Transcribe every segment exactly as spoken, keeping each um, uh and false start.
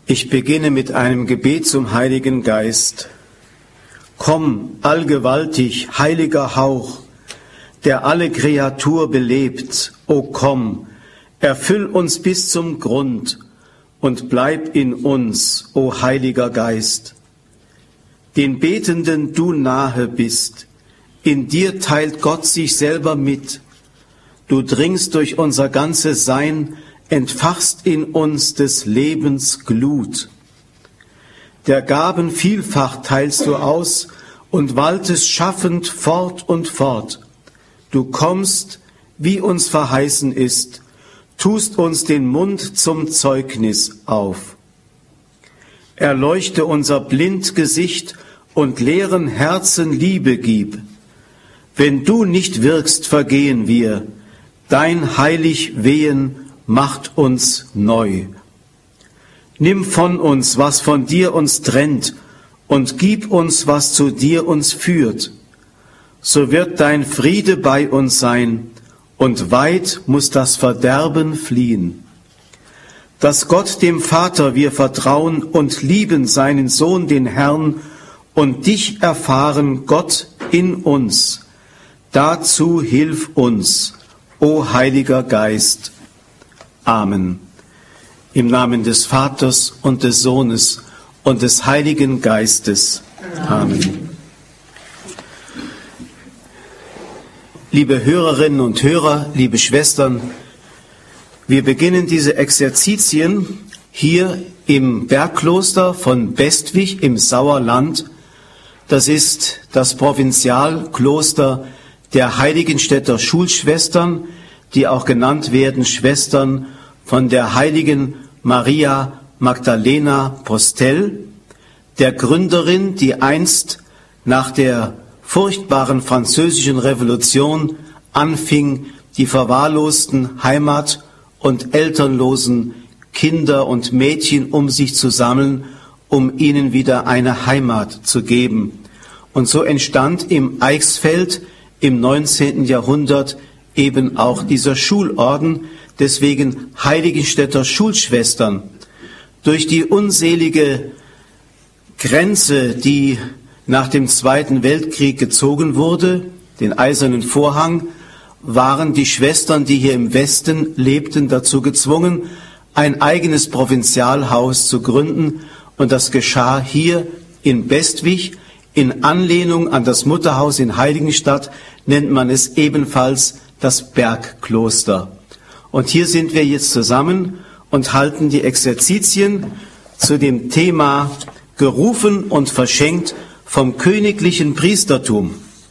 Ich beginne mit einem Gebet zum Heiligen Geist. Komm, allgewaltig, heiliger Hauch, der alle Kreatur belebt, o komm, erfüll uns bis zum Grund und bleib in uns, o Heiliger Geist. Den Betenden du nahe bist, in dir teilt Gott sich selber mit. Du dringst durch unser ganzes Sein, entfachst in uns des Lebens Glut. Der Gaben Vielfach teilst du aus und waltest schaffend fort und fort. Du kommst, wie uns verheißen ist, tust uns den Mund zum Zeugnis auf. Erleuchte unser blind Gesicht und leeren Herzen Liebe gib. Wenn du nicht wirkst, vergehen wir. Dein heilig Wehen macht uns neu. Nimm von uns, was von dir uns trennt, und gib uns, was zu dir uns führt. So wird dein Friede bei uns sein, und weit muss das Verderben fliehen. Dass Gott dem Vater wir vertrauen und lieben seinen Sohn, den Herrn, und dich erfahren, Gott in uns. Dazu hilf uns, o Heiliger Geist. Amen. Im Namen des Vaters und des Sohnes und des Heiligen Geistes. Amen. Liebe Hörerinnen und Hörer, liebe Schwestern, wir beginnen diese Exerzitien hier im Bergkloster von Bestwig im Sauerland. Das ist das Provinzialkloster der Heiligenstädter Schulschwestern, die auch genannt werden Schwestern von der heiligen Maria Magdalena Postel, der Gründerin, die einst nach der furchtbaren französischen Revolution anfing, die verwahrlosten Heimat- und elternlosen Kinder und Mädchen um sich zu sammeln, um ihnen wieder eine Heimat zu geben. Und so entstand im Eichsfeld im neunzehnten Jahrhundert eben auch dieser Schulorden, deswegen Heiligenstädter Schulschwestern. Durch die unselige Grenze, die nach dem Zweiten Weltkrieg gezogen wurde, den Eisernen Vorhang, waren die Schwestern, die hier im Westen lebten, dazu gezwungen, ein eigenes Provinzialhaus zu gründen. Und das geschah hier in Bestwig. In Anlehnung an das Mutterhaus in Heiligenstadt nennt man es ebenfalls das Bergkloster. Und hier sind wir jetzt zusammen und halten die Exerzitien zu dem Thema gerufen und verschenkt vom königlichen Priestertum.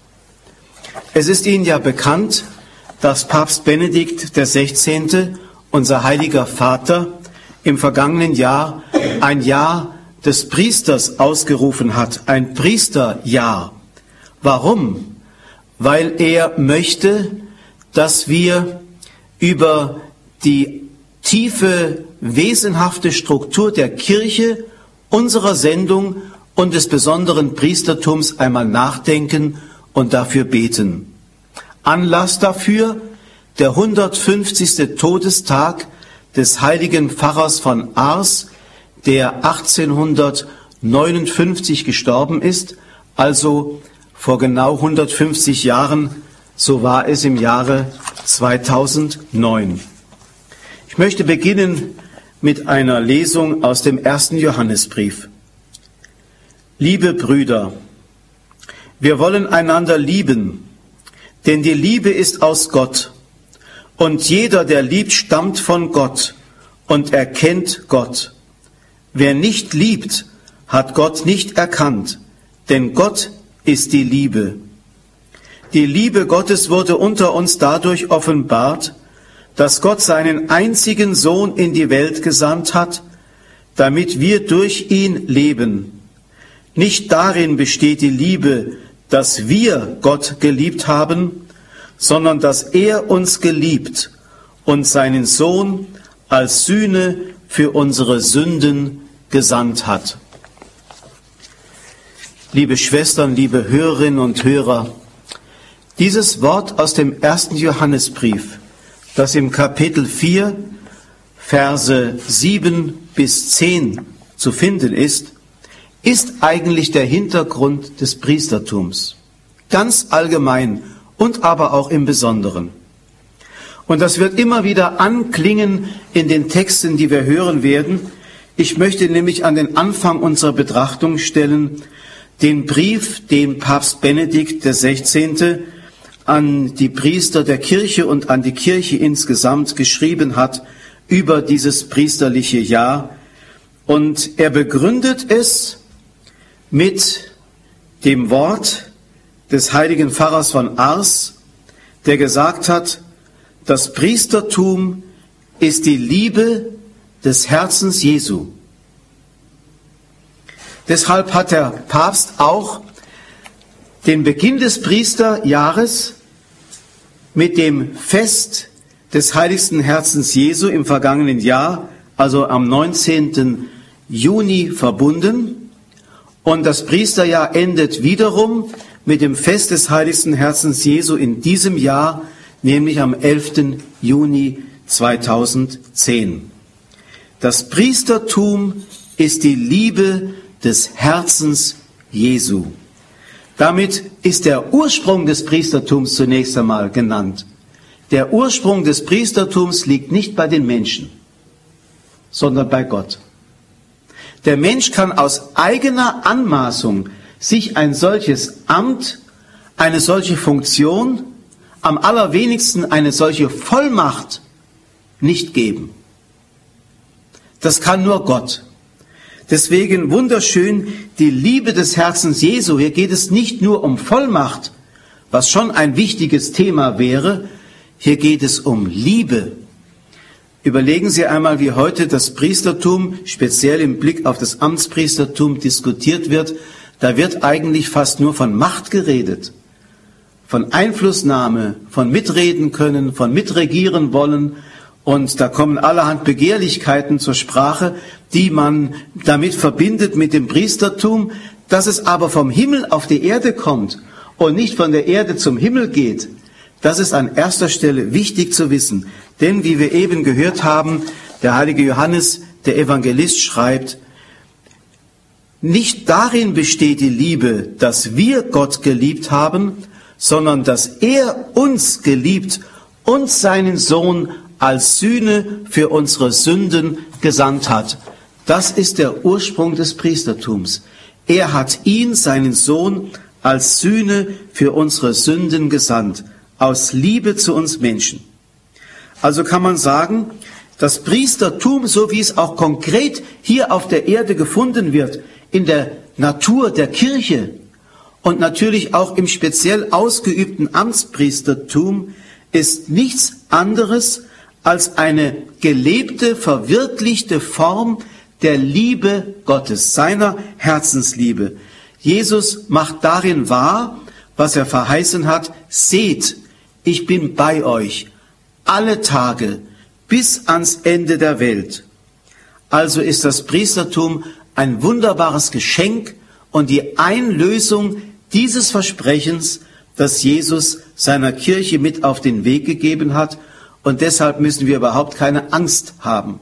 Es ist Ihnen ja bekannt, dass Papst Benedikt der Sechzehnte, unser heiliger Vater, im vergangenen Jahr ein Jahr des Priesters ausgerufen hat, ein Priesterjahr. Warum? Weil er möchte, dass wir über die tiefe, wesenhafte Struktur der Kirche, unserer Sendung und des besonderen Priestertums einmal nachdenken und dafür beten. Anlass dafür der hundertfünfzigste Todestag des heiligen Pfarrers von Ars, der achtzehnhundertneunundfünfzig gestorben ist, also vor genau hundertfünfzig Jahren, so war es im Jahre zweitausendneun. Ich möchte beginnen mit einer Lesung aus dem ersten Johannesbrief. Liebe Brüder, wir wollen einander lieben, denn die Liebe ist aus Gott, und jeder, der liebt, stammt von Gott und erkennt Gott. Wer nicht liebt, hat Gott nicht erkannt, denn Gott ist die Liebe. Die Liebe Gottes wurde unter uns dadurch offenbart, dass Gott seinen einzigen Sohn in die Welt gesandt hat, damit wir durch ihn leben. Nicht darin besteht die Liebe, dass wir Gott geliebt haben, sondern dass er uns geliebt und seinen Sohn als Sühne für unsere Sünden gesandt hat. Liebe Schwestern, liebe Hörerinnen und Hörer, dieses Wort aus dem ersten Johannesbrief, das im Kapitel vier, Verse sieben bis zehn zu finden ist, ist eigentlich der Hintergrund des Priestertums. Ganz allgemein und aber auch im Besonderen. Und das wird immer wieder anklingen in den Texten, die wir hören werden. Ich möchte nämlich an den Anfang unserer Betrachtung stellen, den Brief, den Papst Benedikt der Sechzehnte an die Priester der Kirche und an die Kirche insgesamt geschrieben hat über dieses priesterliche Jahr. Und er begründet es mit dem Wort des heiligen Pfarrers von Ars, der gesagt hat, das Priestertum ist die Liebe des Herzens Jesu. Deshalb hat der Papst auch den Beginn des Priesterjahres mit dem Fest des heiligsten Herzens Jesu im vergangenen Jahr, also am neunzehnten Juni, verbunden. Und das Priesterjahr endet wiederum mit dem Fest des heiligsten Herzens Jesu in diesem Jahr, nämlich am elften Juni zweitausendzehn. Das Priestertum ist die Liebe des Herzens Jesu. Damit ist der Ursprung des Priestertums zunächst einmal genannt. Der Ursprung des Priestertums liegt nicht bei den Menschen, sondern bei Gott. Der Mensch kann aus eigener Anmaßung sich ein solches Amt, eine solche Funktion, am allerwenigsten eine solche Vollmacht nicht geben. Das kann nur Gott. Deswegen wunderschön die Liebe des Herzens Jesu. Hier geht es nicht nur um Vollmacht, was schon ein wichtiges Thema wäre. Hier geht es um Liebe. Überlegen Sie einmal, wie heute das Priestertum, speziell im Blick auf das Amtspriestertum, diskutiert wird. Da wird eigentlich fast nur von Macht geredet, von Einflussnahme, von Mitreden können, von mitregieren wollen. Und da kommen allerhand Begehrlichkeiten zur Sprache, die man damit verbindet mit dem Priestertum. Dass es aber vom Himmel auf die Erde kommt und nicht von der Erde zum Himmel geht, das ist an erster Stelle wichtig zu wissen. Denn wie wir eben gehört haben, der heilige Johannes, der Evangelist, schreibt, nicht darin besteht die Liebe, dass wir Gott geliebt haben, sondern dass er uns geliebt und seinen Sohn als Sühne für unsere Sünden gesandt hat. Das ist der Ursprung des Priestertums. Er hat ihn, seinen Sohn, als Sühne für unsere Sünden gesandt, aus Liebe zu uns Menschen. Also kann man sagen, das Priestertum, so wie es auch konkret hier auf der Erde gefunden wird, in der Natur der Kirche und natürlich auch im speziell ausgeübten Amtspriestertum, ist nichts anderes als eine gelebte, verwirklichte Form der Liebe Gottes, seiner Herzensliebe. Jesus macht darin wahr, was er verheißen hat: Seht, ich bin bei euch alle Tage bis ans Ende der Welt. Also ist das Priestertum ein wunderbares Geschenk und die Einlösung dieses Versprechens, das Jesus seiner Kirche mit auf den Weg gegeben hat. Und deshalb müssen wir überhaupt keine Angst haben.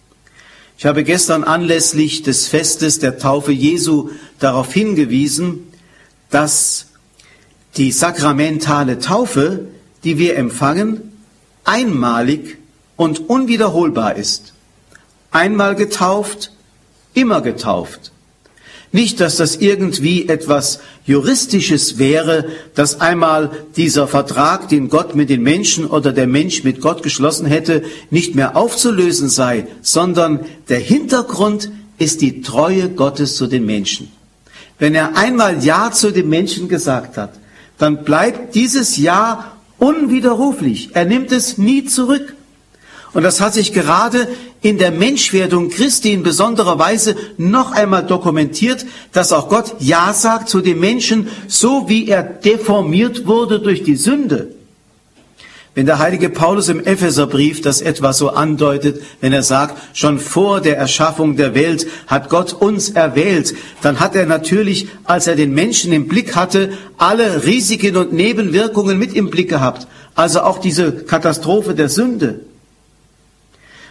Ich habe gestern anlässlich des Festes der Taufe Jesu darauf hingewiesen, dass die sakramentale Taufe, die wir empfangen, einmalig und unwiederholbar ist. Einmal getauft, immer getauft. Nicht, dass das irgendwie etwas Juristisches wäre, dass einmal dieser Vertrag, den Gott mit den Menschen oder der Mensch mit Gott geschlossen hätte, nicht mehr aufzulösen sei, sondern der Hintergrund ist die Treue Gottes zu den Menschen. Wenn er einmal Ja zu den Menschen gesagt hat, dann bleibt dieses Ja unwiderruflich. Er nimmt es nie zurück. Und das hat sich gerade in der Menschwerdung Christi in besonderer Weise noch einmal dokumentiert, dass auch Gott Ja sagt zu dem Menschen, so wie er deformiert wurde durch die Sünde. Wenn der heilige Paulus im Epheserbrief das etwa so andeutet, wenn er sagt, schon vor der Erschaffung der Welt hat Gott uns erwählt, dann hat er natürlich, als er den Menschen im Blick hatte, alle Risiken und Nebenwirkungen mit im Blick gehabt. Also auch diese Katastrophe der Sünde.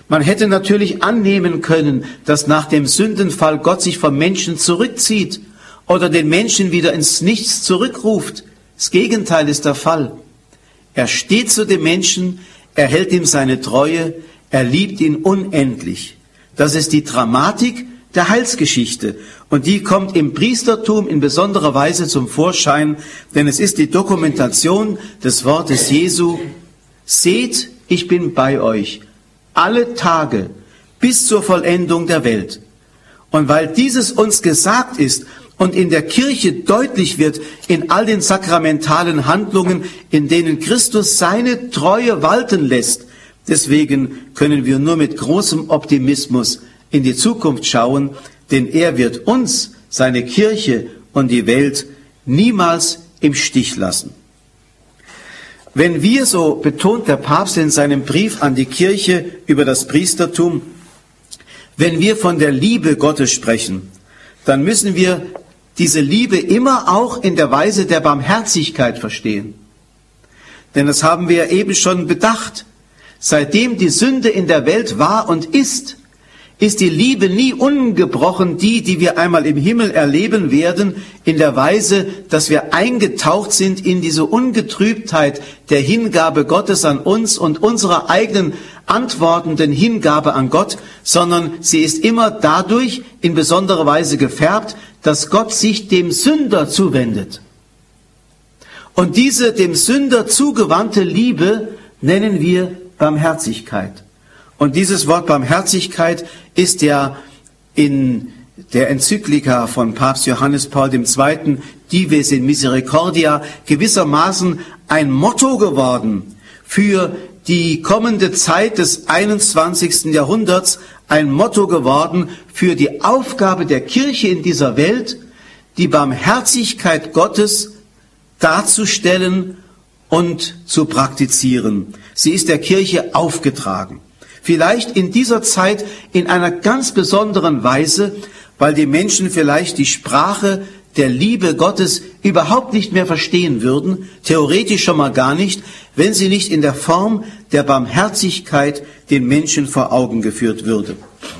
Man hätte natürlich annehmen können, dass nach dem Sündenfall Gott sich vom Menschen zurückzieht oder den Menschen wieder ins Nichts zurückruft. Das Gegenteil ist der Fall. Er steht zu dem Menschen, er hält ihm seine Treue, er liebt ihn unendlich. Das ist die Dramatik der Heilsgeschichte. Und die kommt im Priestertum in besonderer Weise zum Vorschein, denn es ist die Dokumentation des Wortes Jesu. Seht, ich bin bei euch alle Tage bis zur Vollendung der Welt. Und weil dieses uns gesagt ist und in der Kirche deutlich wird, in all den sakramentalen Handlungen, in denen Christus seine Treue walten lässt, deswegen können wir nur mit großem Optimismus in die Zukunft schauen, denn er wird uns, seine Kirche und die Welt niemals im Stich lassen. Wenn wir, so betont der Papst in seinem Brief an die Kirche über das Priestertum, wenn wir von der Liebe Gottes sprechen, dann müssen wir diese Liebe immer auch in der Weise der Barmherzigkeit verstehen. Denn das haben wir eben schon bedacht. Seitdem die Sünde in der Welt war und ist, ist die Liebe nie ungebrochen die, die wir einmal im Himmel erleben werden, in der Weise, dass wir eingetaucht sind in diese Ungetrübtheit der Hingabe Gottes an uns und unserer eigenen antwortenden Hingabe an Gott, sondern sie ist immer dadurch in besonderer Weise gefärbt, dass Gott sich dem Sünder zuwendet. Und diese dem Sünder zugewandte Liebe nennen wir Barmherzigkeit. Und dieses Wort Barmherzigkeit ist ja in der Enzyklika von Papst Johannes Paul der Zweite, Dives in Misericordia, gewissermaßen ein Motto geworden für die kommende Zeit des einundzwanzigsten Jahrhunderts, ein Motto geworden für die Aufgabe der Kirche in dieser Welt, die Barmherzigkeit Gottes darzustellen und zu praktizieren. Sie ist der Kirche aufgetragen. Vielleicht in dieser Zeit in einer ganz besonderen Weise, weil die Menschen vielleicht die Sprache der Liebe Gottes überhaupt nicht mehr verstehen würden, theoretisch schon mal gar nicht, wenn sie nicht in der Form der Barmherzigkeit den Menschen vor Augen geführt würde.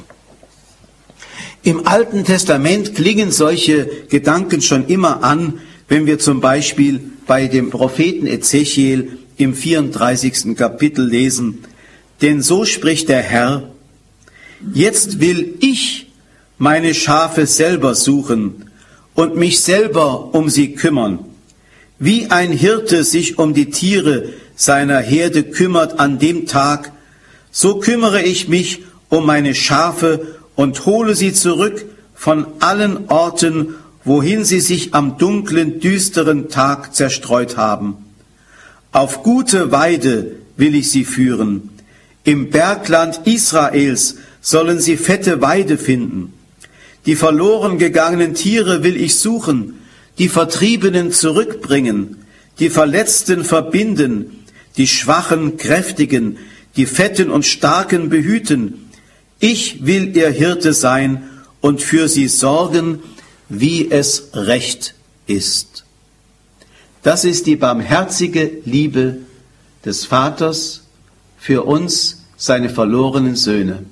Im Alten Testament klingen solche Gedanken schon immer an, wenn wir zum Beispiel bei dem Propheten Ezechiel im vierunddreißigsten Kapitel lesen: Denn so spricht der Herr, jetzt will ich meine Schafe selber suchen und mich selber um sie kümmern. Wie ein Hirte sich um die Tiere seiner Herde kümmert an dem Tag, so kümmere ich mich um meine Schafe und hole sie zurück von allen Orten, wohin sie sich am dunklen, düsteren Tag zerstreut haben. Auf gute Weide will ich sie führen. Im Bergland Israels sollen sie fette Weide finden. Die verloren gegangenen Tiere will ich suchen, die Vertriebenen zurückbringen, die Verletzten verbinden, die Schwachen kräftigen, die Fetten und Starken behüten. Ich will ihr Hirte sein und für sie sorgen, wie es recht ist. Das ist die barmherzige Liebe des Vaters für uns, seine verlorenen Söhne.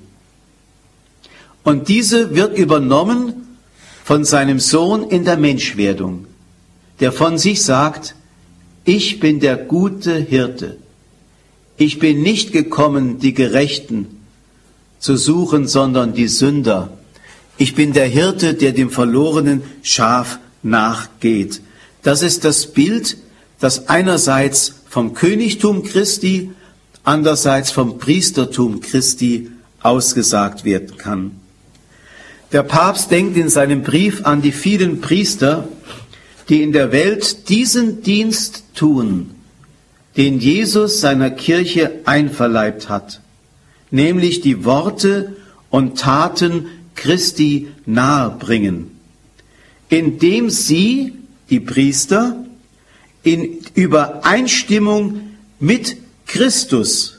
Und diese wird übernommen von seinem Sohn in der Menschwerdung, der von sich sagt: Ich bin der gute Hirte. Ich bin nicht gekommen, die Gerechten zu suchen, sondern die Sünder. Ich bin der Hirte, der dem verlorenen Schaf nachgeht. Das ist das Bild, das einerseits vom Königtum Christi, andererseits vom Priestertum Christi ausgesagt werden kann. Der Papst denkt in seinem Brief an die vielen Priester, die in der Welt diesen Dienst tun, den Jesus seiner Kirche einverleibt hat, nämlich die Worte und Taten Christi nahebringen, indem sie, die Priester, in Übereinstimmung mit Christus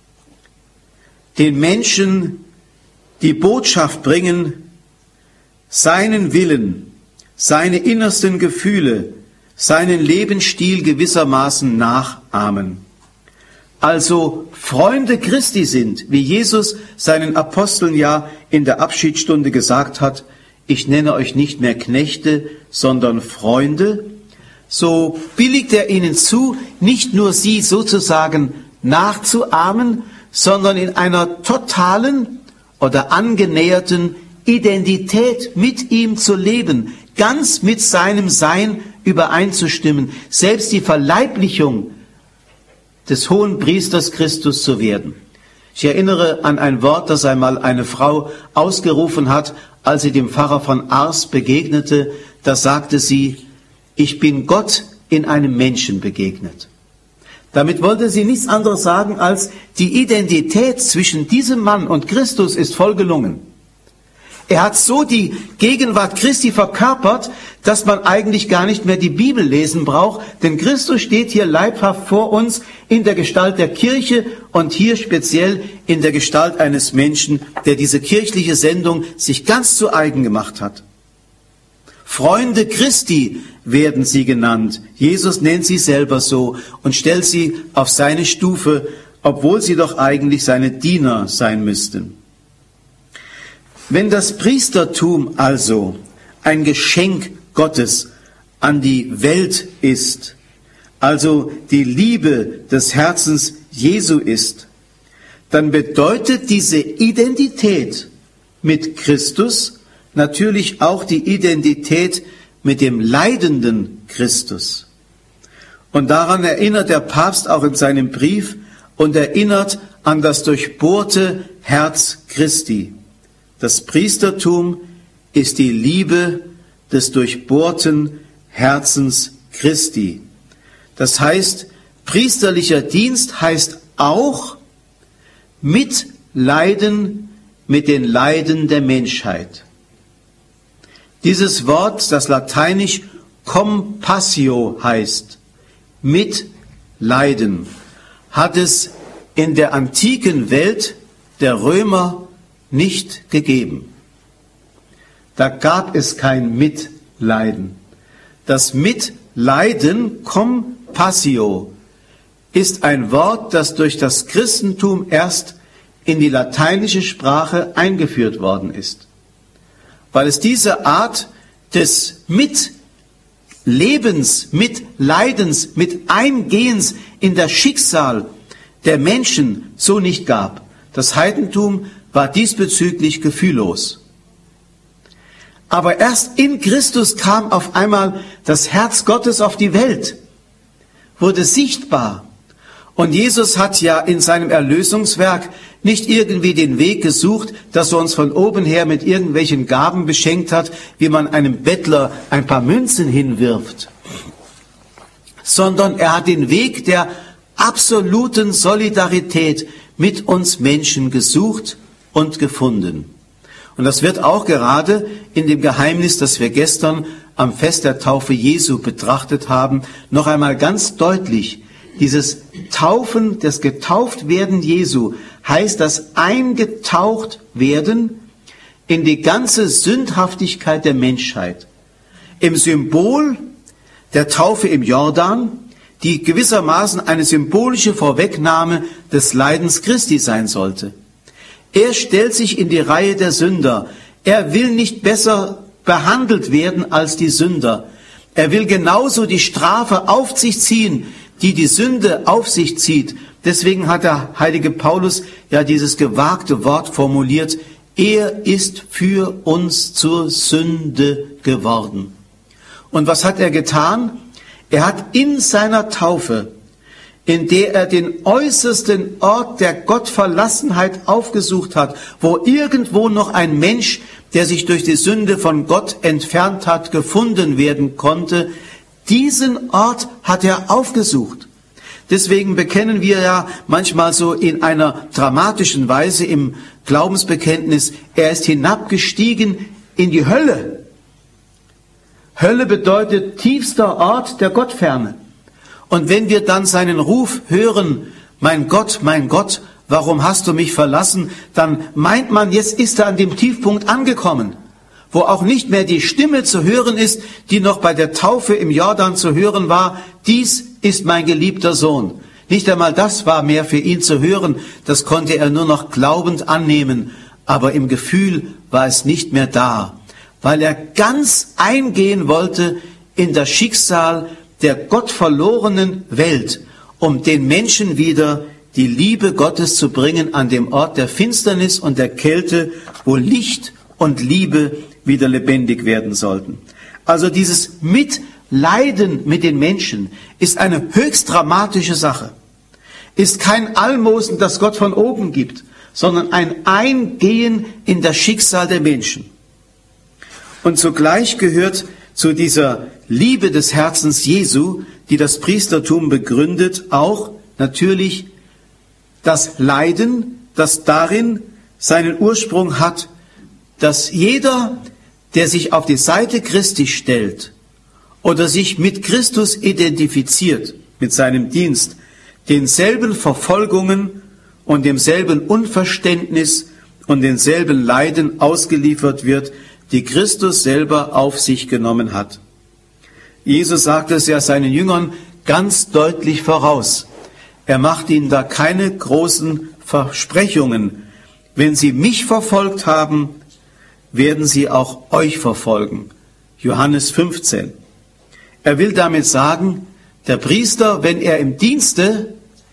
den Menschen die Botschaft bringen, seinen Willen, seine innersten Gefühle, seinen Lebensstil gewissermaßen nachahmen. also Freunde Christi sind, wie Jesus seinen Aposteln ja in der Abschiedsstunde gesagt hat, ich nenne euch nicht mehr Knechte, sondern Freunde, so billigt er ihnen zu, nicht nur sie sozusagen nachzuahmen, sondern in einer totalen oder angenäherten Identität mit ihm zu leben, ganz mit seinem Sein übereinzustimmen, selbst die Verleiblichung des hohen Priesters Christus zu werden. Ich erinnere an ein Wort, das einmal eine Frau ausgerufen hat, als sie dem Pfarrer von Ars begegnete. Da sagte sie, ich bin Gott in einem Menschen begegnet. Damit wollte sie nichts anderes sagen, als die Identität zwischen diesem Mann und Christus ist voll gelungen. Er hat so die Gegenwart Christi verkörpert, dass man eigentlich gar nicht mehr die Bibel lesen braucht, denn Christus steht hier leibhaft vor uns in der Gestalt der Kirche und hier speziell in der Gestalt eines Menschen, der diese kirchliche Sendung sich ganz zu eigen gemacht hat. Freunde Christi werden sie genannt. Jesus nennt sie selber so und stellt sie auf seine Stufe, obwohl sie doch eigentlich seine Diener sein müssten. Wenn das Priestertum also ein Geschenk Gottes an die Welt ist, also die Liebe des Herzens Jesu ist, dann bedeutet diese Identität mit Christus natürlich auch die Identität mit dem leidenden Christus. Und daran erinnert der Papst auch in seinem Brief und erinnert an das durchbohrte Herz Christi. Das Priestertum ist die Liebe des durchbohrten Herzens Christi. Das heißt, priesterlicher Dienst heißt auch Mitleiden mit den Leiden der Menschheit. Dieses Wort, das lateinisch compassio heißt, Mitleiden, hat es in der antiken Welt der Römer nicht gegeben. Da gab es kein Mitleiden. Das Mitleiden, compassio, ist ein Wort, das durch das Christentum erst in die lateinische Sprache eingeführt worden ist. Weil es diese Art des Mitlebens, Mitleidens, mit Eingehens in das Schicksal der Menschen so nicht gab. Das Heidentum war diesbezüglich gefühllos. Aber erst in Christus kam auf einmal das Herz Gottes auf die Welt, wurde sichtbar. Und Jesus hat ja in seinem Erlösungswerk nicht irgendwie den Weg gesucht, dass er uns von oben her mit irgendwelchen Gaben beschenkt hat, wie man einem Bettler ein paar Münzen hinwirft, sondern er hat den Weg der absoluten Solidarität mit uns Menschen gesucht und gefunden. Und das wird auch gerade in dem Geheimnis, das wir gestern am Fest der Taufe Jesu betrachtet haben, noch einmal ganz deutlich. Dieses Taufen, das Getauftwerden Jesu heißt das eingetaucht werden in die ganze Sündhaftigkeit der Menschheit. Im Symbol der Taufe im Jordan, die gewissermaßen eine symbolische Vorwegnahme des Leidens Christi sein sollte. Er stellt sich in die Reihe der Sünder. Er will nicht besser behandelt werden als die Sünder. Er will genauso die Strafe auf sich ziehen, die die Sünde auf sich zieht. Deswegen hat der heilige Paulus ja dieses gewagte Wort formuliert, er ist für uns zur Sünde geworden. Und was hat er getan? Er hat in seiner Taufe, in der er den äußersten Ort der Gottverlassenheit aufgesucht hat, wo irgendwo noch ein Mensch, der sich durch die Sünde von Gott entfernt hat, gefunden werden konnte, diesen Ort hat er aufgesucht. Deswegen bekennen wir ja manchmal so in einer dramatischen Weise im Glaubensbekenntnis, er ist hinabgestiegen in die Hölle. Hölle bedeutet tiefster Ort der Gottferne. Und wenn wir dann seinen Ruf hören, mein Gott, mein Gott, warum hast du mich verlassen, dann meint man, jetzt ist er an dem Tiefpunkt angekommen, wo auch nicht mehr die Stimme zu hören ist, die noch bei der Taufe im Jordan zu hören war, dies ist mein geliebter Sohn. Nicht einmal das war mehr für ihn zu hören, das konnte er nur noch glaubend annehmen, aber im Gefühl war es nicht mehr da, weil er ganz eingehen wollte in das Schicksal der gottverlorenen Welt, um den Menschen wieder die Liebe Gottes zu bringen an dem Ort der Finsternis und der Kälte, wo Licht und Liebe wieder lebendig werden sollten. Also dieses Mitleiden mit den Menschen ist eine höchst dramatische Sache. Ist kein Almosen, das Gott von oben gibt, sondern ein Eingehen in das Schicksal der Menschen. Und zugleich gehört zu dieser Liebe des Herzens Jesu, die das Priestertum begründet, auch natürlich das Leiden, das darin seinen Ursprung hat, dass jeder, der sich auf die Seite Christi stellt oder sich mit Christus identifiziert, mit seinem Dienst, denselben Verfolgungen und demselben Unverständnis und denselben Leiden ausgeliefert wird, die Christus selber auf sich genommen hat. Jesus sagte es ja seinen Jüngern ganz deutlich voraus. Er macht ihnen da keine großen Versprechungen. Wenn sie mich verfolgt haben, werden sie auch euch verfolgen. Johannes fünfzehn. Er will damit sagen, der Priester, wenn er im Dienste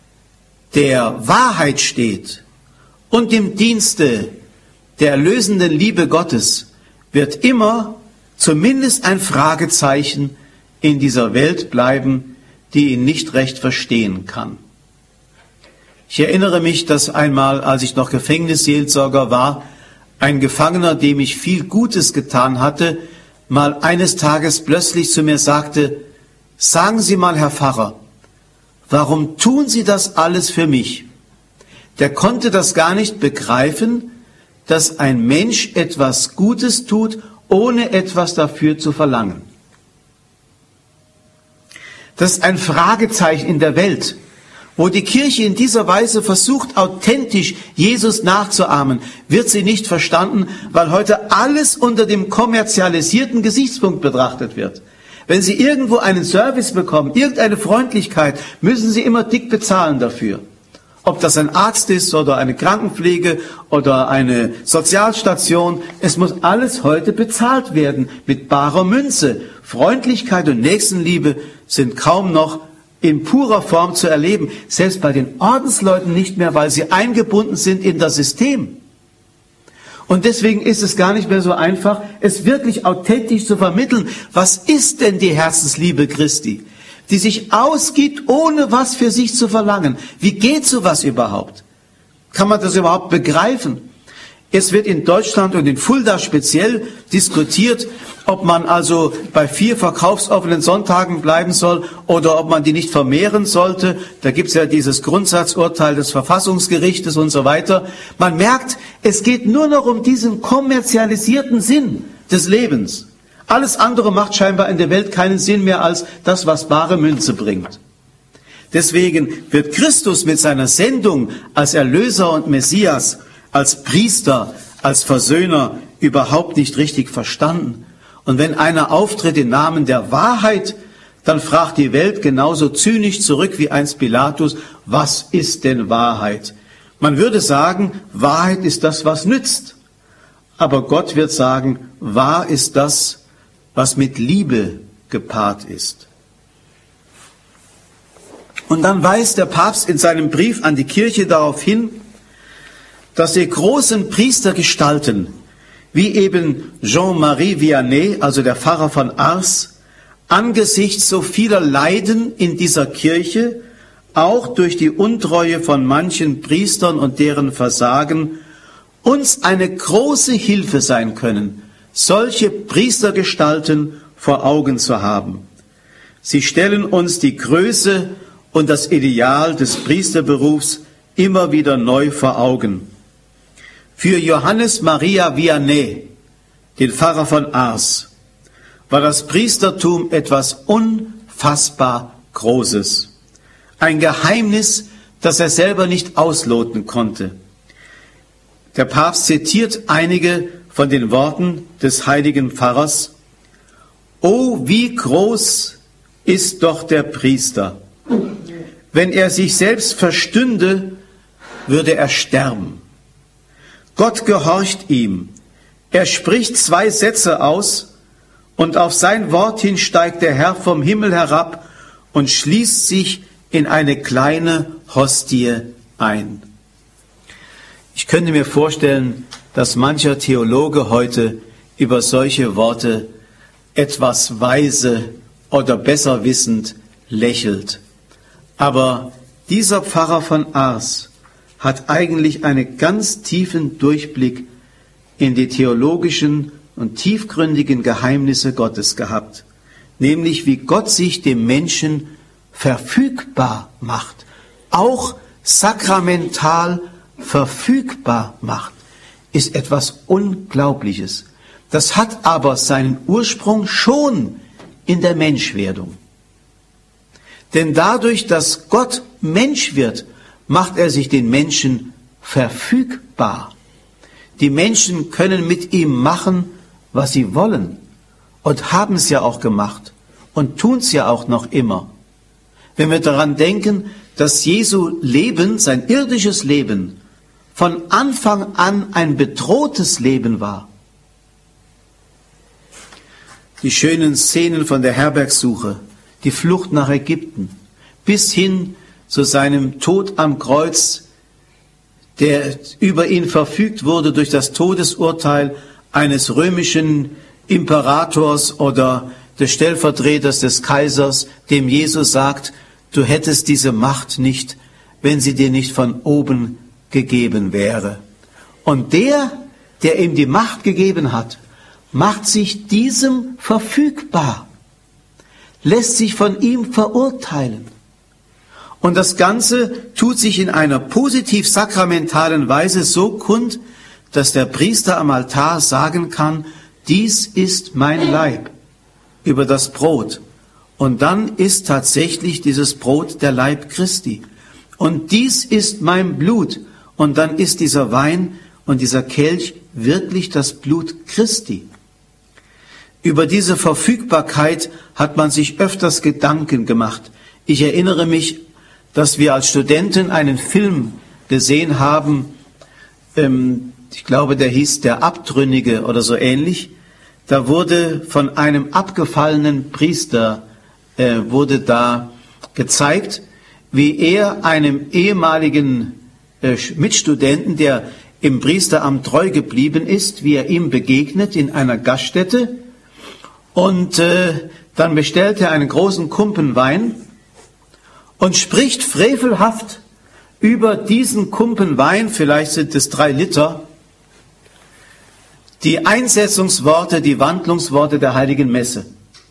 der Wahrheit steht und im Dienste der erlösenden Liebe Gottes, wird immer zumindest ein Fragezeichen in dieser Welt bleiben, die ihn nicht recht verstehen kann. Ich erinnere mich, dass einmal, als ich noch Gefängnisseelsorger war, ein Gefangener, dem ich viel Gutes getan hatte, mal eines Tages plötzlich zu mir sagte, sagen Sie mal, Herr Pfarrer, warum tun Sie das alles für mich? Der konnte das gar nicht begreifen, dass ein Mensch etwas Gutes tut, ohne etwas dafür zu verlangen. Das ist ein Fragezeichen in der Welt, wo die Kirche in dieser Weise versucht, authentisch Jesus nachzuahmen, wird sie nicht verstanden, weil heute alles unter dem kommerzialisierten Gesichtspunkt betrachtet wird. Wenn Sie irgendwo einen Service bekommen, irgendeine Freundlichkeit, müssen Sie immer dick bezahlen dafür. Ob das ein Arzt ist oder eine Krankenpflege oder eine Sozialstation, es muss alles heute bezahlt werden mit barer Münze. Freundlichkeit und Nächstenliebe sind kaum noch in purer Form zu erleben, selbst bei den Ordensleuten nicht mehr, weil sie eingebunden sind in das System. Und deswegen ist es gar nicht mehr so einfach, es wirklich authentisch zu vermitteln. Was ist denn die Herzensliebe Christi, die sich ausgibt, ohne was für sich zu verlangen? Wie geht sowas überhaupt? Kann man das überhaupt begreifen? Es wird in Deutschland und in Fulda speziell diskutiert, ob man also bei vier verkaufsoffenen Sonntagen bleiben soll oder ob man die nicht vermehren sollte. Da gibt es ja dieses Grundsatzurteil des Verfassungsgerichtes und so weiter. Man merkt, es geht nur noch um diesen kommerzialisierten Sinn des Lebens. Alles andere macht scheinbar in der Welt keinen Sinn mehr als das, was bare Münze bringt. Deswegen wird Christus mit seiner Sendung als Erlöser und Messias, als Priester, als Versöhner überhaupt nicht richtig verstanden. Und wenn einer auftritt im Namen der Wahrheit, dann fragt die Welt genauso zynisch zurück wie einst Pilatus, was ist denn Wahrheit? Man würde sagen, Wahrheit ist das, was nützt. Aber Gott wird sagen, wahr ist das, was mit Liebe gepaart ist. Und dann weist der Papst in seinem Brief an die Kirche darauf hin, dass die großen Priestergestalten, wie eben Jean-Marie Vianney, also der Pfarrer von Ars, angesichts so vieler Leiden in dieser Kirche, auch durch die Untreue von manchen Priestern und deren Versagen, uns eine große Hilfe sein können, solche Priestergestalten vor Augen zu haben. Sie stellen uns die Größe und das Ideal des Priesterberufs immer wieder neu vor Augen. Für Johannes Maria Vianney, den Pfarrer von Ars, war das Priestertum etwas unfassbar Großes. Ein Geheimnis, das er selber nicht ausloten konnte. Der Papst zitiert einige von den Worten des heiligen Pfarrers. Oh, wie groß ist doch der Priester, Wenn er sich selbst verstünde, würde er sterben. Gott gehorcht ihm. Er spricht zwei Sätze aus, und auf sein Wort hin steigt der Herr vom Himmel herab und schließt sich in eine kleine Hostie ein. Ich könnte mir vorstellen, dass mancher Theologe heute über solche Worte etwas weise oder besser wissend lächelt. Aber dieser Pfarrer von Ars hat eigentlich einen ganz tiefen Durchblick in die theologischen und tiefgründigen Geheimnisse Gottes gehabt, nämlich wie Gott sich dem Menschen verfügbar macht, auch sakramental verfügbar macht, ist etwas Unglaubliches. Das hat aber seinen Ursprung schon in der Menschwerdung. Denn dadurch, dass Gott Mensch wird, macht er sich den Menschen verfügbar. Die Menschen können mit ihm machen, was sie wollen, und haben es ja auch gemacht und tun es ja auch noch immer. Wenn wir daran denken, dass Jesu Leben, sein irdisches Leben, von Anfang an ein bedrohtes Leben war. Die schönen Szenen von der Herbergsuche, die Flucht nach Ägypten, bis hin zu seinem Tod am Kreuz, der über ihn verfügt wurde durch das Todesurteil eines römischen Imperators oder des Stellvertreters des Kaisers, dem Jesus sagt, du hättest diese Macht nicht, wenn sie dir nicht von oben gegeben wäre. Und der, der ihm die Macht gegeben hat, macht sich diesem verfügbar, lässt sich von ihm verurteilen. Und das Ganze tut sich in einer positiv-sakramentalen Weise so kund, dass der Priester am Altar sagen kann, dies ist mein Leib über das Brot. Und dann ist tatsächlich dieses Brot der Leib Christi. Und dies ist mein Blut. Und dann ist dieser Wein und dieser Kelch wirklich das Blut Christi. Über diese Verfügbarkeit hat man sich öfters Gedanken gemacht. Ich erinnere mich, dass wir als Studenten einen Film gesehen haben, ähm, ich glaube, der hieß Der Abtrünnige oder so ähnlich. Da wurde von einem abgefallenen Priester, äh, wurde da gezeigt, wie er einem ehemaligen äh, Mitstudenten, der im Priesteramt treu geblieben ist, wie er ihm begegnet in einer Gaststätte. Und äh, dann bestellt er einen großen Kumpen Wein und spricht frevelhaft über diesen Kumpen Wein, vielleicht sind es drei Liter, die Einsetzungsworte, die Wandlungsworte der Heiligen Messe.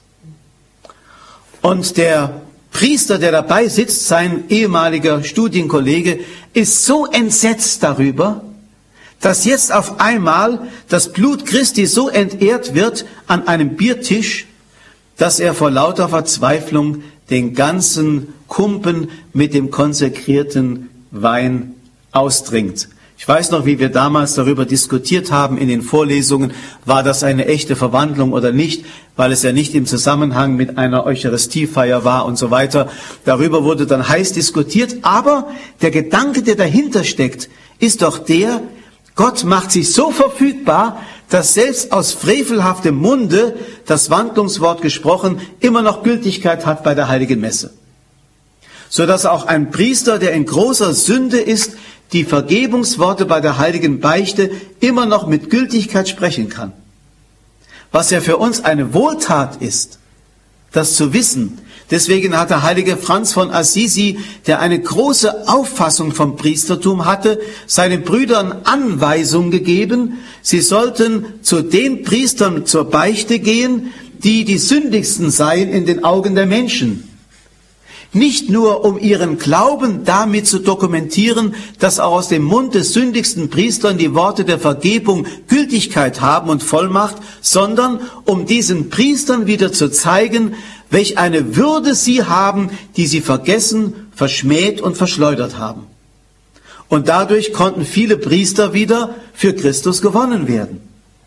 Und der Priester, der dabei sitzt, sein ehemaliger Studienkollege, ist so entsetzt darüber, dass jetzt auf einmal das Blut Christi so entehrt wird an einem Biertisch, dass er vor lauter Verzweiflung den ganzen Kumpen mit dem konsekrierten Wein austrinkt. Ich weiß noch, wie wir damals darüber diskutiert haben in den Vorlesungen, war das eine echte Verwandlung oder nicht, weil es ja nicht im Zusammenhang mit einer Eucharistiefeier war und so weiter. Darüber wurde dann heiß diskutiert, aber der Gedanke, der dahinter steckt, ist doch der, Gott macht sich so verfügbar, dass selbst aus frevelhaftem Munde das Wandlungswort gesprochen immer noch Gültigkeit hat bei der Heiligen Messe. Sodass auch ein Priester, der in großer Sünde ist, die Vergebungsworte bei der Heiligen Beichte immer noch mit Gültigkeit sprechen kann. Was ja für uns eine Wohltat ist, das zu wissen. Deswegen hat der heilige Franz von Assisi, der eine große Auffassung vom Priestertum hatte, seinen Brüdern Anweisung gegeben, sie sollten zu den Priestern zur Beichte gehen, die die sündigsten seien in den Augen der Menschen. Nicht nur, um ihren Glauben damit zu dokumentieren, dass auch aus dem Mund des sündigsten Priestern die Worte der Vergebung Gültigkeit haben und Vollmacht, sondern um diesen Priestern wieder zu zeigen, welch eine Würde sie haben, die sie vergessen, verschmäht und verschleudert haben. Und dadurch konnten viele Priester wieder für Christus gewonnen werden.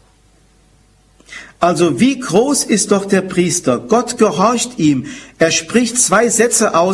Also wie groß ist doch der Priester? Gott gehorcht ihm. Er spricht zwei Sätze aus,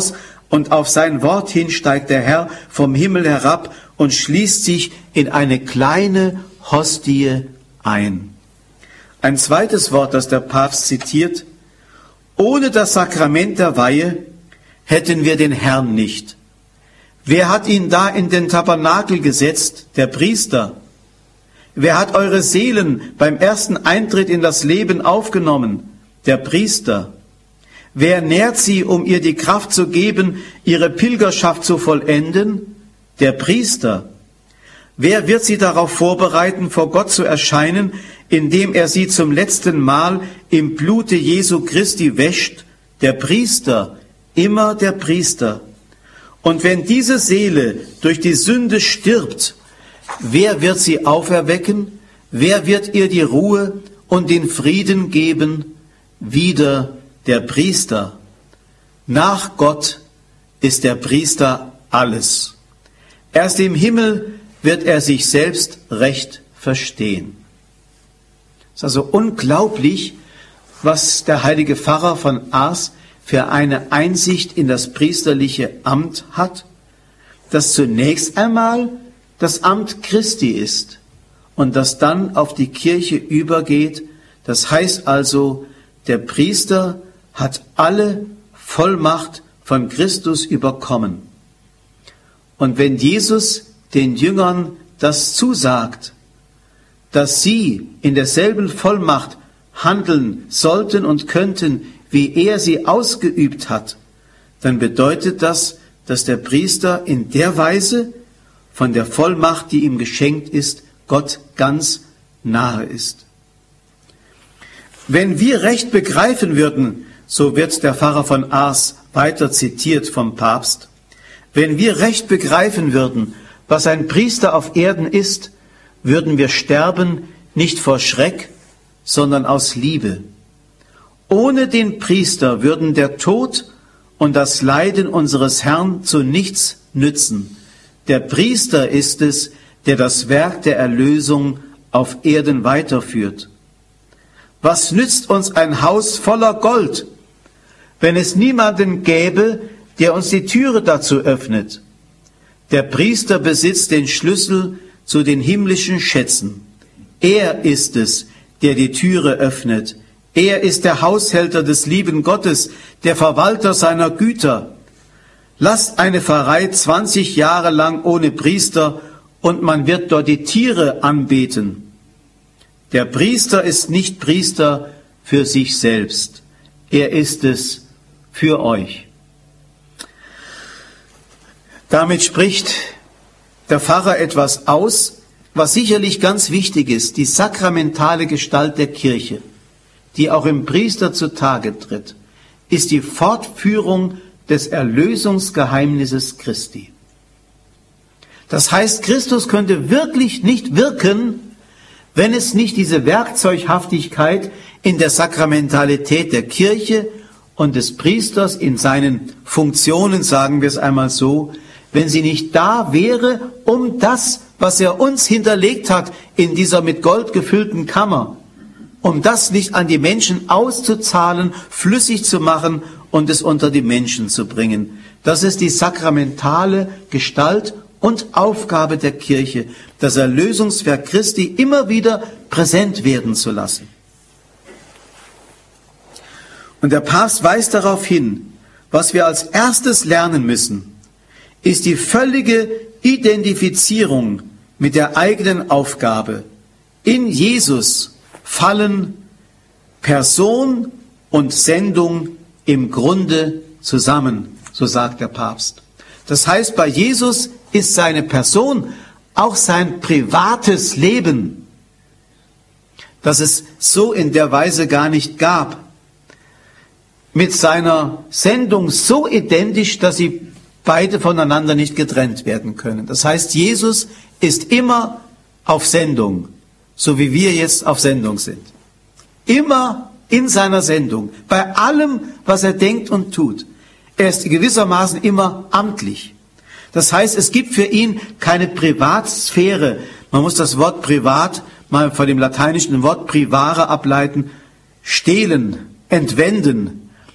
und auf sein Wort hin steigt der Herr vom Himmel herab und schließt sich in eine kleine Hostie ein. Ein zweites Wort, das der Papst zitiert: Ohne das Sakrament der Weihe hätten wir den Herrn nicht. Wer hat ihn da in den Tabernakel gesetzt? Der Priester. Wer hat eure Seelen beim ersten Eintritt in das Leben aufgenommen? Der Priester. Wer nährt sie, um ihr die Kraft zu geben, ihre Pilgerschaft zu vollenden? Der Priester. Wer wird sie darauf vorbereiten, vor Gott zu erscheinen, indem er sie zum letzten Mal im Blute Jesu Christi wäscht? Der Priester. Immer der Priester. Und wenn diese Seele durch die Sünde stirbt, wer wird sie auferwecken? Wer wird ihr die Ruhe und den Frieden geben? Wieder der Priester. Nach Gott ist der Priester alles. Erst im Himmel wird er sich selbst recht verstehen. Es ist also unglaublich, was der heilige Pfarrer von Ars für eine Einsicht in das priesterliche Amt hat, das zunächst einmal das Amt Christi ist und das dann auf die Kirche übergeht. Das heißt also, der Priester hat alle Vollmacht von Christus überkommen. Und wenn Jesus den Jüngern das zusagt, dass sie in derselben Vollmacht handeln sollten und könnten, wie er sie ausgeübt hat, dann bedeutet das, dass der Priester in der Weise von der Vollmacht, die ihm geschenkt ist, Gott ganz nahe ist. Wenn wir recht begreifen würden, so wird der Pfarrer von Ars weiter zitiert vom Papst, wenn wir recht begreifen würden, was ein Priester auf Erden ist, würden wir sterben nicht vor Schreck, sondern aus Liebe. Ohne den Priester würden der Tod und das Leiden unseres Herrn zu nichts nützen. Der Priester ist es, der das Werk der Erlösung auf Erden weiterführt. Was nützt uns ein Haus voller Gold, wenn es niemanden gäbe, der uns die Türe dazu öffnet? Der Priester besitzt den Schlüssel zu den himmlischen Schätzen. Er ist es, der die Türe öffnet. Er ist der Haushälter des lieben Gottes, der Verwalter seiner Güter. Lasst eine Pfarrei zwanzig Jahre lang ohne Priester und man wird dort die Tiere anbeten. Der Priester ist nicht Priester für sich selbst. Er ist es für euch. Damit spricht der Pfarrer etwas aus, was sicherlich ganz wichtig ist, die sakramentale Gestalt der Kirche, die auch im Priester zutage tritt, ist die Fortführung des Erlösungsgeheimnisses Christi. Das heißt, Christus könnte wirklich nicht wirken, wenn es nicht diese Werkzeughaftigkeit in der Sakramentalität der Kirche und des Priesters in seinen Funktionen, sagen wir es einmal so, wenn sie nicht da wäre, um das, was er uns hinterlegt hat in dieser mit Gold gefüllten Kammer, um das nicht an die Menschen auszuzahlen, flüssig zu machen und es unter die Menschen zu bringen. Das ist die sakramentale Gestalt und Aufgabe der Kirche, das Erlösungswerk Christi immer wieder präsent werden zu lassen. Und der Papst weist darauf hin, was wir als erstes lernen müssen, ist die völlige Identifizierung mit der eigenen Aufgabe. In Jesus fallen Person und Sendung im Grunde zusammen, so sagt der Papst. Das heißt, bei Jesus ist seine Person auch sein privates Leben, das es so in der Weise gar nicht gab, mit seiner Sendung so identisch, dass sie beide voneinander nicht getrennt werden können. Das heißt, Jesus ist immer auf Sendung, so wie wir jetzt auf Sendung sind. Immer in seiner Sendung, bei allem, was er denkt und tut. Er ist gewissermaßen immer amtlich. Das heißt, es gibt für ihn keine Privatsphäre. Man muss das Wort privat mal von dem lateinischen Wort privare ableiten. Stehlen, entwenden.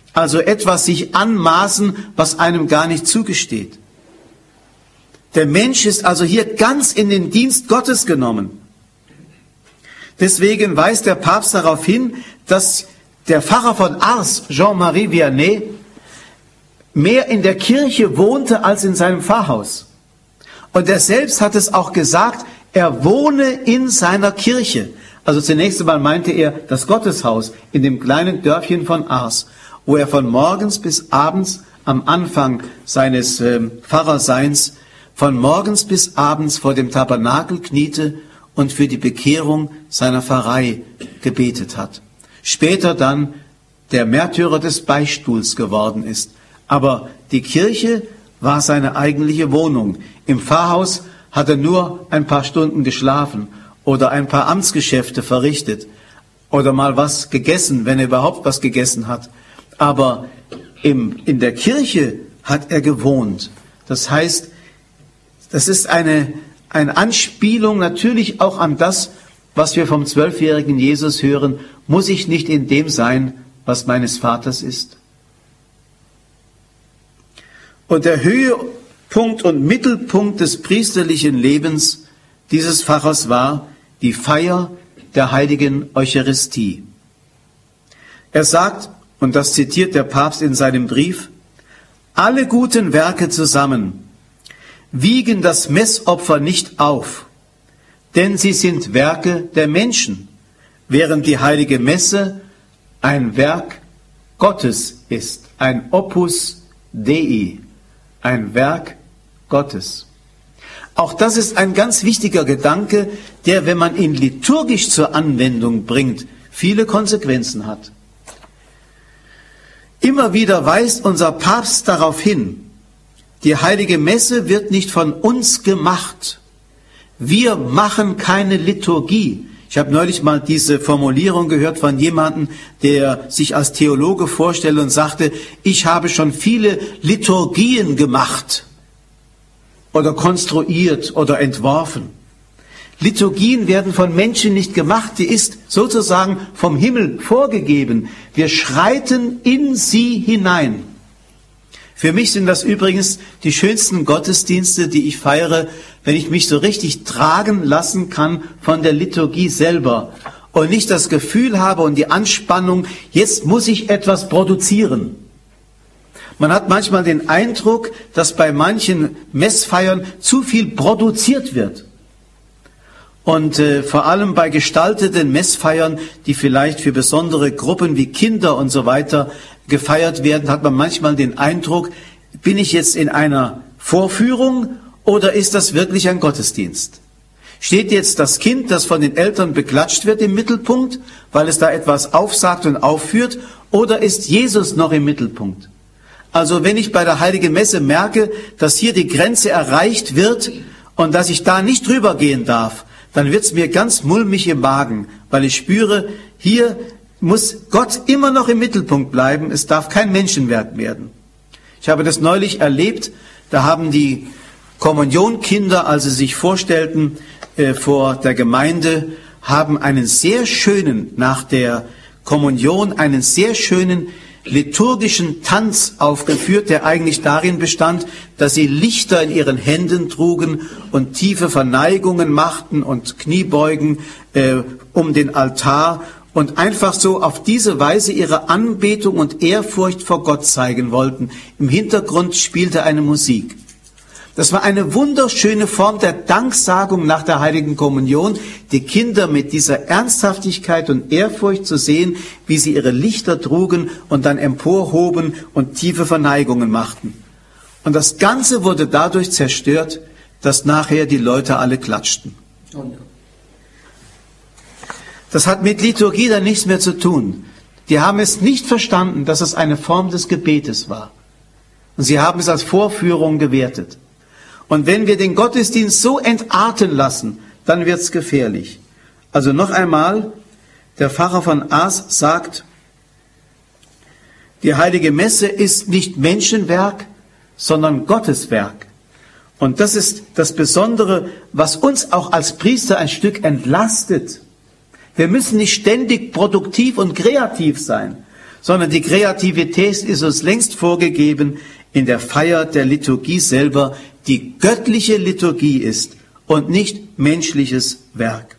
Also etwas sich anmaßen, was einem gar nicht zugesteht. Der Mensch ist also hier ganz in den Dienst Gottes genommen. Deswegen weist der Papst darauf hin, dass der Pfarrer von Ars, Jean-Marie Vianney, mehr in der Kirche wohnte als in seinem Pfarrhaus. Und er selbst hat es auch gesagt, er wohne in seiner Kirche. Also zunächst einmal meinte er das Gotteshaus in dem kleinen Dörfchen von Ars, wo er von morgens bis abends am Anfang seines äh, Pfarrerseins von morgens bis abends vor dem Tabernakel kniete und für die Bekehrung seiner Pfarrei gebetet hat. Später dann der Märtyrer des Beistuhls geworden ist. Aber die Kirche war seine eigentliche Wohnung. Im Pfarrhaus hat er nur ein paar Stunden geschlafen oder ein paar Amtsgeschäfte verrichtet oder mal was gegessen, wenn er überhaupt was gegessen hat. Aber im, in der Kirche hat er gewohnt. Das heißt, das ist eine, eine Anspielung natürlich auch an das, was wir vom zwölfjährigen Jesus hören. Muss ich nicht in dem sein, was meines Vaters ist? Und der Höhepunkt und Mittelpunkt des priesterlichen Lebens dieses Pfarrers war die Feier der heiligen Eucharistie. Er sagt, und das zitiert der Papst in seinem Brief, alle guten Werke zusammen wiegen das Messopfer nicht auf, denn sie sind Werke der Menschen, während die heilige Messe ein Werk Gottes ist, ein Opus Dei, ein Werk Gottes. Auch das ist ein ganz wichtiger Gedanke, der, wenn man ihn liturgisch zur Anwendung bringt, viele Konsequenzen hat. Immer wieder weist unser Papst darauf hin, die heilige Messe wird nicht von uns gemacht. Wir machen keine Liturgie. Ich habe neulich mal diese Formulierung gehört von jemandem, der sich als Theologe vorstellte und sagte, ich habe schon viele Liturgien gemacht oder konstruiert oder entworfen. Liturgien werden von Menschen nicht gemacht, die ist sozusagen vom Himmel vorgegeben. Wir schreiten in sie hinein. Für mich sind das übrigens die schönsten Gottesdienste, die ich feiere, wenn ich mich so richtig tragen lassen kann von der Liturgie selber und nicht das Gefühl habe und die Anspannung, jetzt muss ich etwas produzieren. Man hat manchmal den Eindruck, dass bei manchen Messfeiern zu viel produziert wird. Und äh, vor allem bei gestalteten Messfeiern, die vielleicht für besondere Gruppen wie Kinder und so weiter gefeiert werden, hat man manchmal den Eindruck, bin ich jetzt in einer Vorführung oder ist das wirklich ein Gottesdienst? Steht jetzt das Kind, das von den Eltern beklatscht wird, im Mittelpunkt, weil es da etwas aufsagt und aufführt, oder ist Jesus noch im Mittelpunkt? Also wenn ich bei der Heiligen Messe merke, dass hier die Grenze erreicht wird und dass ich da nicht drüber gehen darf, dann wird es mir ganz mulmig im Magen, weil ich spüre, hier muss Gott immer noch im Mittelpunkt bleiben, es darf kein Menschenwerk werden. Ich habe das neulich erlebt, da haben die Kommunionkinder, als sie sich vorstellten äh, vor der Gemeinde, haben einen sehr schönen, nach der Kommunion, einen sehr schönen liturgischen Tanz aufgeführt, der eigentlich darin bestand, dass sie Lichter in ihren Händen trugen und tiefe Verneigungen machten und Kniebeugen äh, um den Altar und einfach so auf diese Weise ihre Anbetung und Ehrfurcht vor Gott zeigen wollten. Im Hintergrund spielte eine Musik. Das war eine wunderschöne Form der Danksagung nach der Heiligen Kommunion, die Kinder mit dieser Ernsthaftigkeit und Ehrfurcht zu sehen, wie sie ihre Lichter trugen und dann emporhoben und tiefe Verneigungen machten. Und das Ganze wurde dadurch zerstört, dass nachher die Leute alle klatschten. Das hat mit Liturgie dann nichts mehr zu tun. Die haben es nicht verstanden, dass es eine Form des Gebetes war. Und sie haben es als Vorführung gewertet. Und wenn wir den Gottesdienst so entarten lassen, dann wird's gefährlich. Also noch einmal, der Pfarrer von Ars sagt, die Heilige Messe ist nicht Menschenwerk, sondern Gottes Werk. Und das ist das Besondere, was uns auch als Priester ein Stück entlastet. Wir müssen nicht ständig produktiv und kreativ sein, sondern die Kreativität ist uns längst vorgegeben in der Feier der Liturgie selber, die göttliche Liturgie ist und nicht menschliches Werk.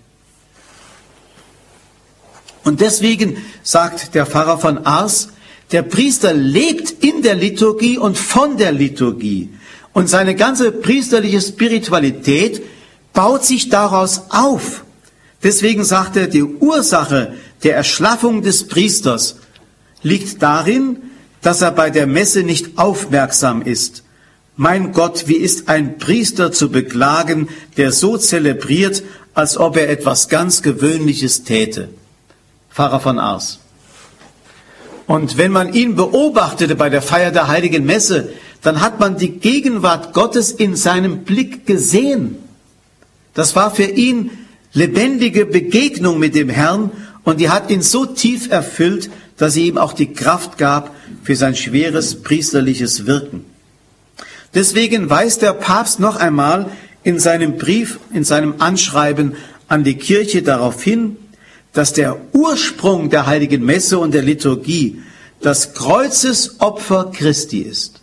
Und deswegen sagt der Pfarrer von Ars, der Priester lebt in der Liturgie und von der Liturgie. Und seine ganze priesterliche Spiritualität baut sich daraus auf. Deswegen sagt er, die Ursache der Erschlaffung des Priesters liegt darin, dass er bei der Messe nicht aufmerksam ist. Mein Gott, wie ist ein Priester zu beklagen, der so zelebriert, als ob er etwas ganz Gewöhnliches täte? Pfarrer von Ars. Und wenn man ihn beobachtete bei der Feier der Heiligen Messe, dann hat man die Gegenwart Gottes in seinem Blick gesehen. Das war für ihn lebendige Begegnung mit dem Herrn und die hat ihn so tief erfüllt, dass sie ihm auch die Kraft gab für sein schweres priesterliches Wirken. Deswegen weist der Papst noch einmal in seinem Brief, in seinem Anschreiben an die Kirche darauf hin, dass der Ursprung der Heiligen Messe und der Liturgie das Kreuzesopfer Christi ist.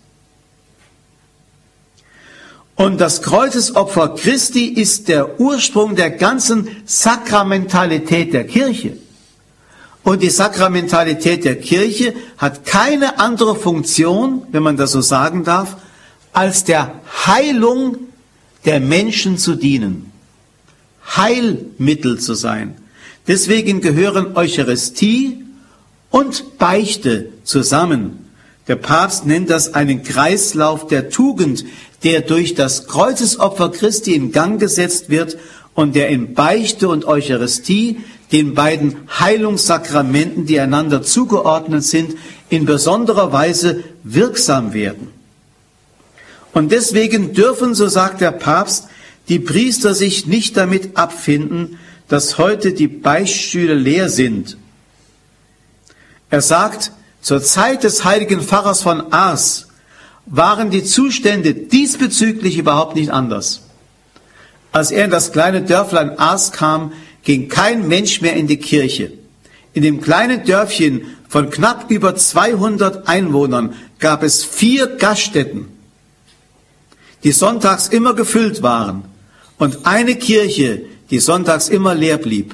Und das Kreuzesopfer Christi ist der Ursprung der ganzen Sakramentalität der Kirche. Und die Sakramentalität der Kirche hat keine andere Funktion, wenn man das so sagen darf, als der Heilung der Menschen zu dienen. Heilmittel zu sein. Deswegen gehören Eucharistie und Beichte zusammen. Der Papst nennt das einen Kreislauf der Tugend, der durch das Kreuzesopfer Christi in Gang gesetzt wird und der in Beichte und Eucharistie, den beiden Heilungssakramenten, die einander zugeordnet sind, in besonderer Weise wirksam werden. Und deswegen dürfen, so sagt der Papst, die Priester sich nicht damit abfinden, dass heute die Beichtstühle leer sind. Er sagt, zur Zeit des heiligen Pfarrers von Ars waren die Zustände diesbezüglich überhaupt nicht anders. Als er in das kleine Dörflein Ars kam, ging kein Mensch mehr in die Kirche. In dem kleinen Dörfchen von knapp über zweihundert Einwohnern gab es vier Gaststätten, die sonntags immer gefüllt waren, und eine Kirche, die sonntags immer leer blieb.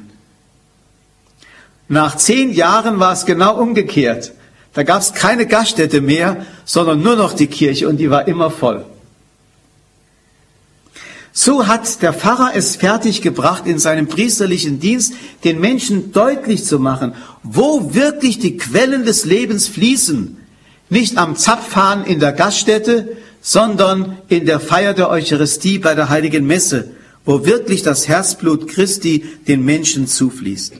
Nach zehn Jahren war es genau umgekehrt. Da gab es keine Gaststätte mehr, sondern nur noch die Kirche und die war immer voll. So hat der Pfarrer es fertiggebracht, in seinem priesterlichen Dienst den Menschen deutlich zu machen, wo wirklich die Quellen des Lebens fließen. Nicht am Zapfhahn in der Gaststätte, sondern in der Feier der Eucharistie bei der Heiligen Messe, wo wirklich das Herzblut Christi den Menschen zufließt.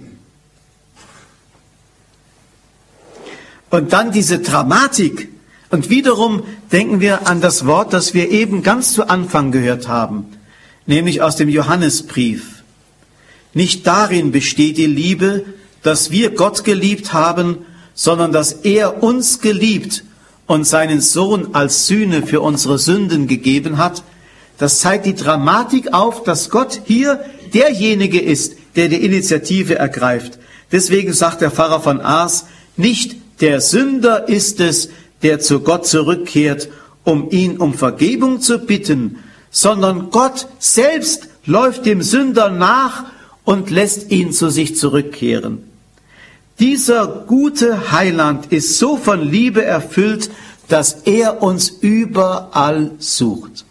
Und dann diese Dramatik. Und wiederum denken wir an das Wort, das wir eben ganz zu Anfang gehört haben, nämlich aus dem Johannesbrief. Nicht darin besteht die Liebe, dass wir Gott geliebt haben, sondern dass er uns geliebt und seinen Sohn als Sühne für unsere Sünden gegeben hat. Das zeigt die Dramatik auf, dass Gott hier derjenige ist, der die Initiative ergreift. Deswegen sagt der Pfarrer von Ars, nicht der Sünder ist es, der zu Gott zurückkehrt, um ihn um Vergebung zu bitten, sondern Gott selbst läuft dem Sünder nach und lässt ihn zu sich zurückkehren. Dieser gute Heiland ist so von Liebe erfüllt, dass er uns überall sucht.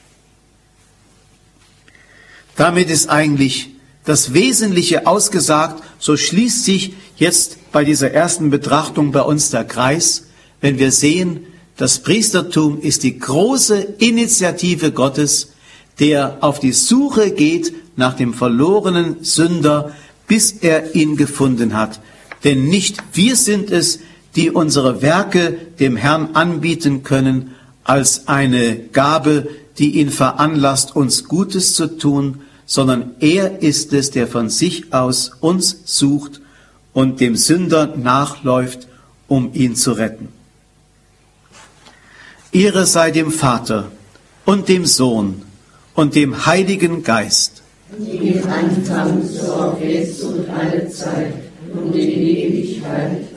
Damit ist eigentlich das Wesentliche ausgesagt. So schließt sich jetzt bei dieser ersten Betrachtung bei uns der Kreis, wenn wir sehen, das Priestertum ist die große Initiative Gottes, der auf die Suche geht nach dem verlorenen Sünder, bis er ihn gefunden hat. Denn nicht wir sind es, die unsere Werke dem Herrn anbieten können, als eine Gabe, die ihn veranlasst, uns Gutes zu tun, sondern er ist es, der von sich aus uns sucht und dem Sünder nachläuft, um ihn zu retten. Ehre sei dem Vater und dem Sohn und dem Heiligen Geist. Im Anfang, so auch jetzt und alle Zeit und in Ewigkeit.